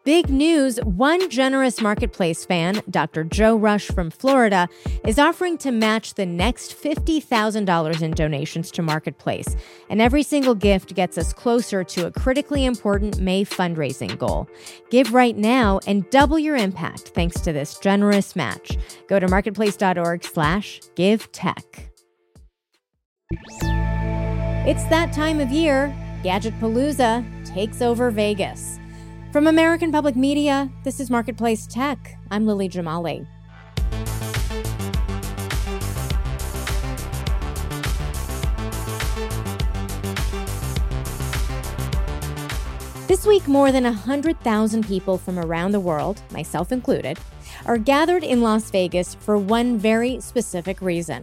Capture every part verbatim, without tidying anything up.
Big news, one generous Marketplace fan, Doctor Joe Rush from Florida, is offering to match the next fifty thousand dollars in donations to Marketplace. And every single gift gets us closer to a critically important May fundraising goal. Give right now and double your impact thanks to this generous match. Go to marketplace.org slash give tech. It's that time of year. Gadgetpalooza takes over Vegas. From American Public Media, this is Marketplace Tech. I'm Lily Jamali. This week, more than one hundred thousand people from around the world, myself included, are gathered in Las Vegas for one very specific reason.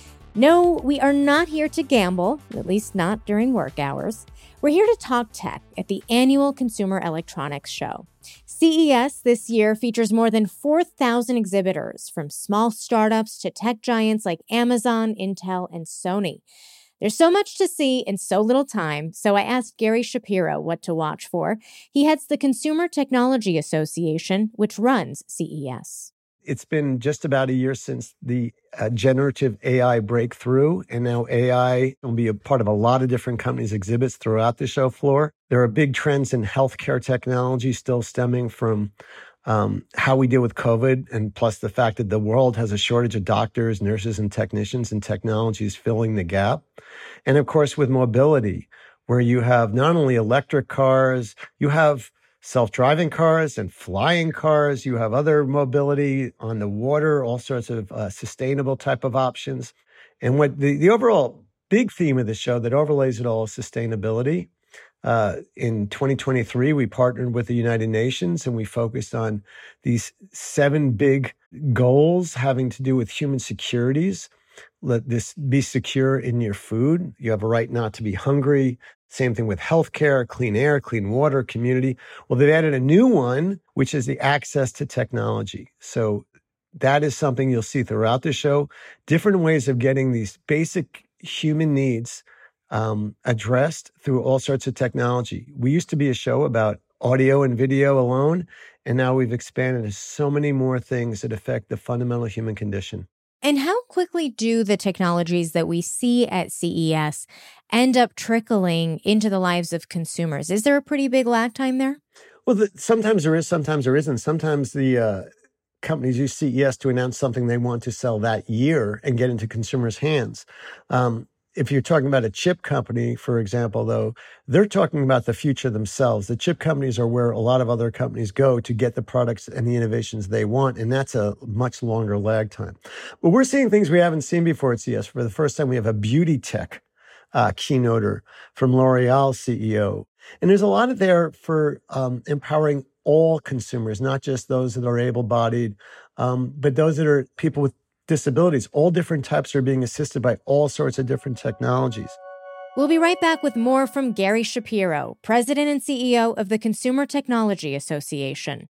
No, we are not here to gamble, at least not during work hours. We're here to talk tech at the annual Consumer Electronics Show. C E S this year features more than four thousand exhibitors, from small startups to tech giants like Amazon, Intel, and Sony. There's so much to see in so little time, so I asked Gary Shapiro what to watch for. He heads the Consumer Technology Association, which runs C E S. It's been just about a year since the uh, generative A I breakthrough, and now A I will be a part of a lot of different companies' exhibits throughout the show floor. There are big trends in healthcare technology still stemming from um, how we deal with COVID, and plus the fact that the world has a shortage of doctors, nurses, and technicians, and technology is filling the gap. And of course, with mobility, where you have not only electric cars, you have self-driving cars and flying cars. You have other mobility on the water, all sorts of uh, sustainable type of options. And what the, the overall big theme of the show that overlays it all is sustainability. Uh, in twenty twenty-three, we partnered with the United Nations and we focused on these seven big goals having to do with human securities. Let this be secure in your food. You have a right not to be hungry. Same thing with healthcare, clean air, clean water, community. Well, they've added a new one, which is the access to technology. So that is something you'll see throughout the show. Different ways of getting these basic human needs um, addressed through all sorts of technology. We used to be a show about audio and video alone, and now we've expanded to so many more things that affect the fundamental human condition. And how quickly do the technologies that we see at C E S end up trickling into the lives of consumers? Is there a pretty big lag time there? Well, the, sometimes there is, sometimes there isn't. Sometimes the uh, companies use C E S to announce something they want to sell that year and get into consumers' hands. Um, If you're talking about a chip company, for example, though, they're talking about the future themselves. The chip companies are where a lot of other companies go to get the products and the innovations they want, and that's a much longer lag time. But we're seeing things we haven't seen before at C E S. For the first time, we have a beauty tech uh, keynoter from L'Oreal's C E O. And there's a lot of there for um, empowering all consumers, not just those that are able-bodied, um, but those that are people with disabilities. All different types are being assisted by all sorts of different technologies. We'll be right back with more from Gary Shapiro, President and C E O of the Consumer Technology Association.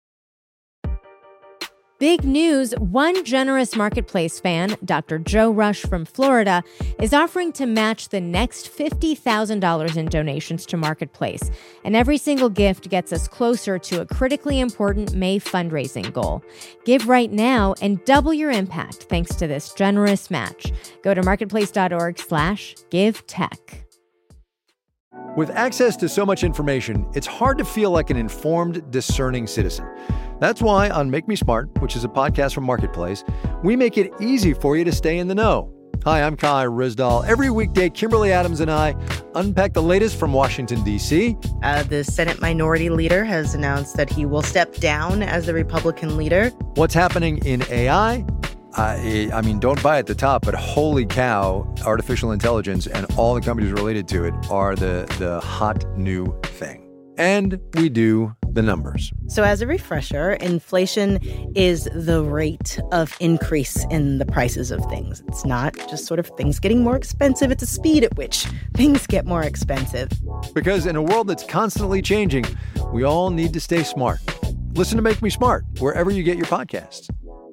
Big news, one generous Marketplace fan, Doctor Joe Rush from Florida, is offering to match the next fifty thousand dollars in donations to Marketplace. And every single gift gets us closer to a critically important May fundraising goal. Give right now and double your impact thanks to this generous match. Go to marketplace.org slash give tech. With access to so much information, it's hard to feel like an informed, discerning citizen. That's why on Make Me Smart, which is a podcast from Marketplace, we make it easy for you to stay in the know. Hi, I'm Kai Rizdal. Every weekday, Kimberly Adams and I unpack the latest from Washington, D C. Uh, the Senate Minority Leader has announced that he will step down as the Republican leader. What's happening in A I? I, I mean, don't buy at the top, but holy cow, artificial intelligence and all the companies related to it are the, the hot new thing. And we do the numbers. So as a refresher, inflation is the rate of increase in the prices of things. It's not just sort of things getting more expensive. It's a speed at which things get more expensive. Because in a world that's constantly changing, we all need to stay smart. Listen to Make Me Smart wherever you get your podcasts.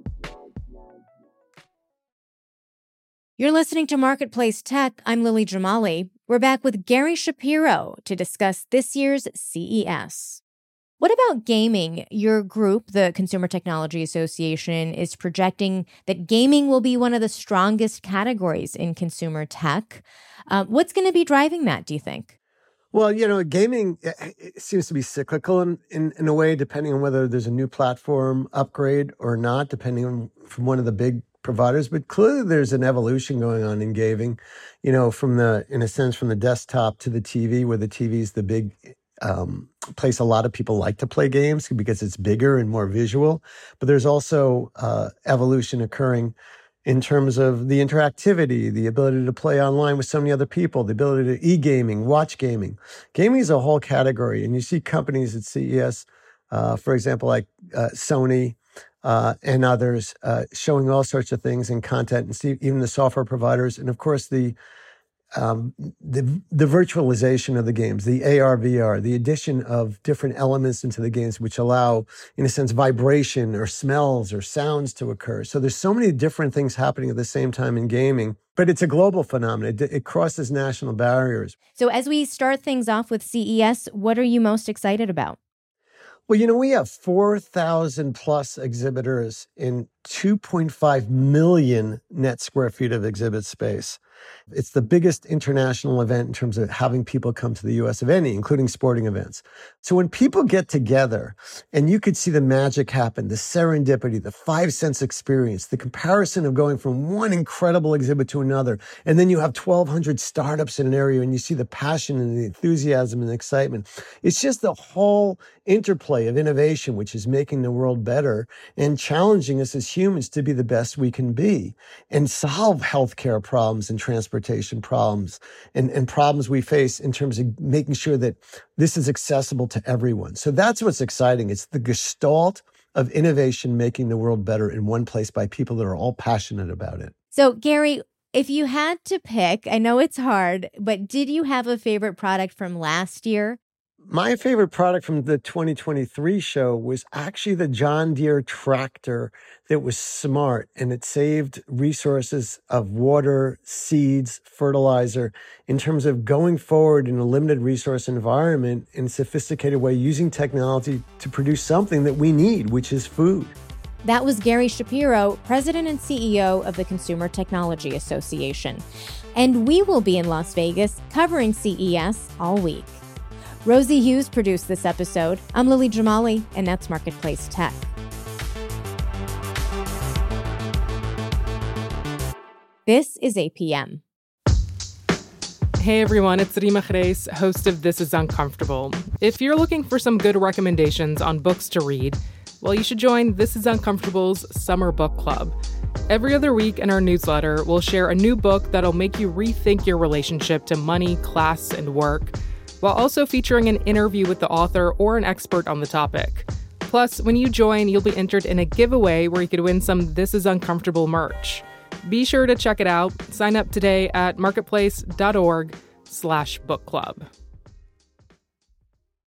You're listening to Marketplace Tech. I'm Lily Jamali. We're back with Gary Shapiro to discuss this year's C E S. What about gaming? Your group, the Consumer Technology Association, is projecting that gaming will be one of the strongest categories in consumer tech. Uh, what's going to be driving that, do you think? Well, you know, gaming it seems to be cyclical in, in, in a way, depending on whether there's a new platform upgrade or not, depending on from one of the big providers. But clearly there's an evolution going on in gaming, you know, from the, in a sense, from the desktop to the T V, where the T V is the big um, place a lot of people like to play games because it's bigger and more visual. But there's also uh, evolution occurring in terms of the interactivity, the ability to play online with so many other people, the ability to e-gaming, watch gaming. Gaming is a whole category. And you see companies at C E S, uh, for example, like uh, Sony uh, and others, uh, showing all sorts of things in content, and see even the software providers. And of course, the Um, the the virtualization of the games, the A R, V R, the addition of different elements into the games, which allow, in a sense, vibration or smells or sounds to occur. So there's so many different things happening at the same time in gaming, but it's a global phenomenon. It, it crosses national barriers. So as we start things off with C E S, what are you most excited about? Well, you know, we have four thousand plus exhibitors in two point five million net square feet of exhibit space. It's the biggest international event in terms of having people come to the U S of any, including sporting events. So when people get together and you could see the magic happen, the serendipity, the five sense experience, the comparison of going from one incredible exhibit to another, and then you have twelve hundred startups in an area and you see the passion and the enthusiasm and the excitement. It's just the whole interplay of innovation, which is making the world better and challenging us as humans to be the best we can be and solve healthcare problems and transportation problems and, and problems we face in terms of making sure that this is accessible to everyone. So that's what's exciting. It's the gestalt of innovation making the world better in one place by people that are all passionate about it. So, Gary, if you had to pick, I know it's hard, but did you have a favorite product from last year? My favorite product from the twenty twenty-three show was actually the John Deere tractor that was smart, and it saved resources of water, seeds, fertilizer in terms of going forward in a limited resource environment in a sophisticated way, using technology to produce something that we need, which is food. That was Gary Shapiro, President and C E O of the Consumer Technology Association. And we will be in Las Vegas covering C E S all week. Rosie Hughes produced this episode. I'm Lily Jamali, and that's Marketplace Tech. This is A P M. Hey everyone, it's Rima Reis, host of This Is Uncomfortable. If you're looking for some good recommendations on books to read, well, you should join This Is Uncomfortable's Summer Book Club. Every other week in our newsletter, we'll share a new book that'll make you rethink your relationship to money, class, and work, while also featuring an interview with the author or an expert on the topic. Plus, when you join, you'll be entered in a giveaway where you could win some This Is Uncomfortable merch. Be sure to check it out. Sign up today at marketplace.org slash book club.